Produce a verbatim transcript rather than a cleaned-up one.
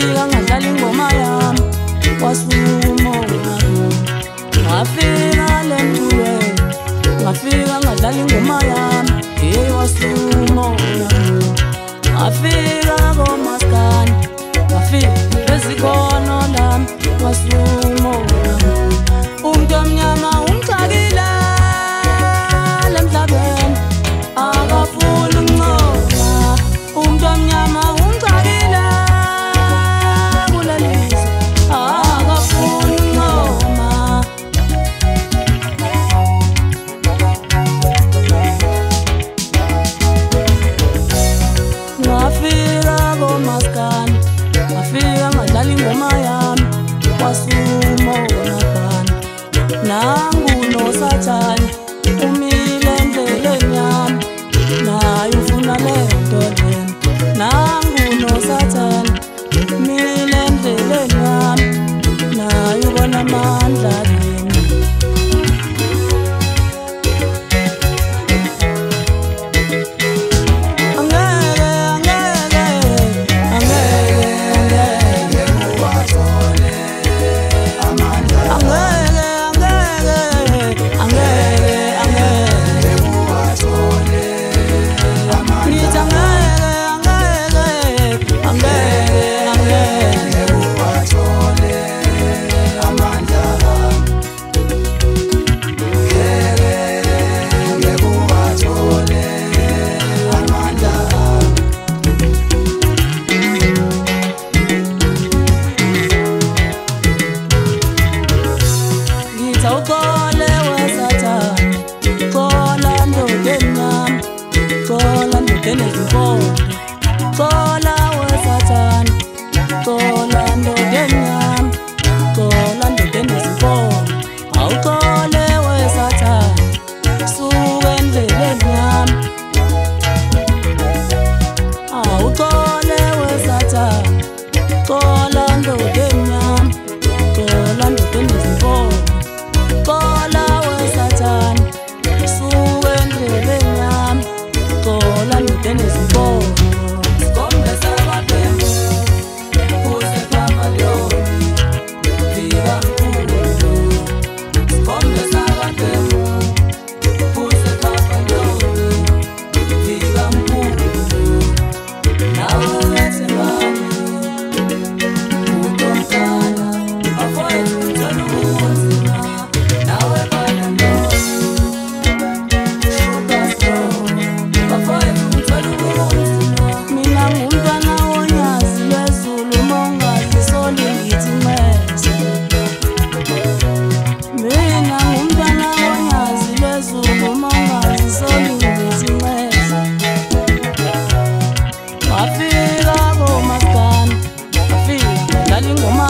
ngafika ngadlala ingoma yami wasuma ngafika lemculo ngafika ngadlala ingoma yami hey wasuma ngafika komaskani ngafika ezikhono lami wasuma umuntu omnyama umxakile lemhlabeni akafuni ukuncoma umuntu omnyama umxakile kulelizwe akafuni ukuncoma ngafika komaskani ngafika ngadlala ingoma yami wasuma ngaphandle nangu nosathane umile endleleni yami naye ufuna lento lena nangu nosathane umile endleleni yami naye ubona amandla kimi ngoma